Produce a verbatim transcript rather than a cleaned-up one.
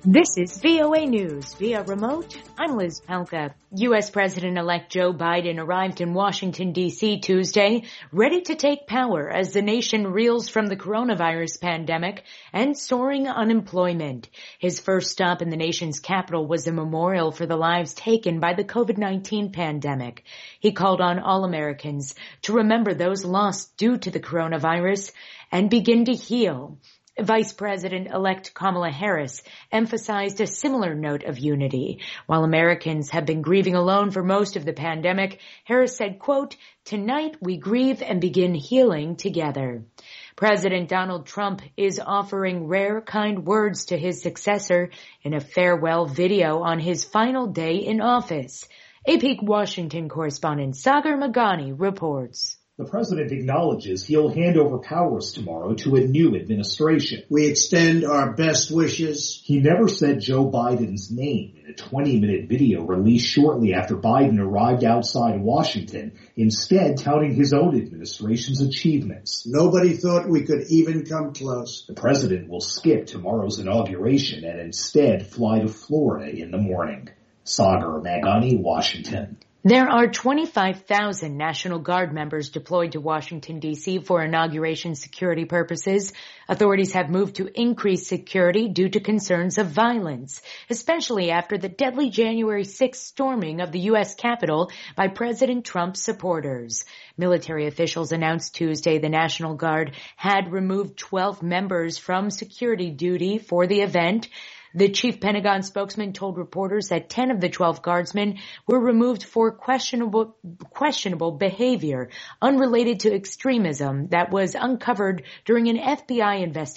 This is V O A News via remote. I'm Liz Palka. U S. President-elect Joe Biden arrived in Washington, D C Tuesday, ready to take power as the nation reels from the coronavirus pandemic and soaring unemployment. His first stop in the nation's capital was a memorial for the lives taken by the COVID nineteen pandemic. He called on all Americans to remember those lost due to the coronavirus and begin to heal. Vice President-elect Kamala Harris emphasized a similar note of unity. While Americans have been grieving alone for most of the pandemic, Harris said, quote, "Tonight we grieve and begin healing together." President Donald Trump is offering rare, kind words to his successor in a farewell video on his final day in office. A P Washington correspondent Sagar Meghani reports. The president acknowledges he'll hand over powers tomorrow to a new administration. We extend our best wishes. He never said Joe Biden's name in a twenty-minute video released shortly after Biden arrived outside Washington, instead touting his own administration's achievements. Nobody thought we could even come close. The president will skip tomorrow's inauguration and instead fly to Florida in the morning. Sagar Meghani, Washington. There are twenty-five thousand National Guard members deployed to Washington, D C for inauguration security purposes. Authorities have moved to increase security due to concerns of violence, especially after the deadly January sixth storming of the U S Capitol by President Trump's supporters. Military officials announced Tuesday the National Guard had removed twelve members from security duty for the event. The chief Pentagon spokesman told reporters that ten of the twelve guardsmen were removed for questionable, questionable behavior unrelated to extremism that was uncovered during an F B I investigation.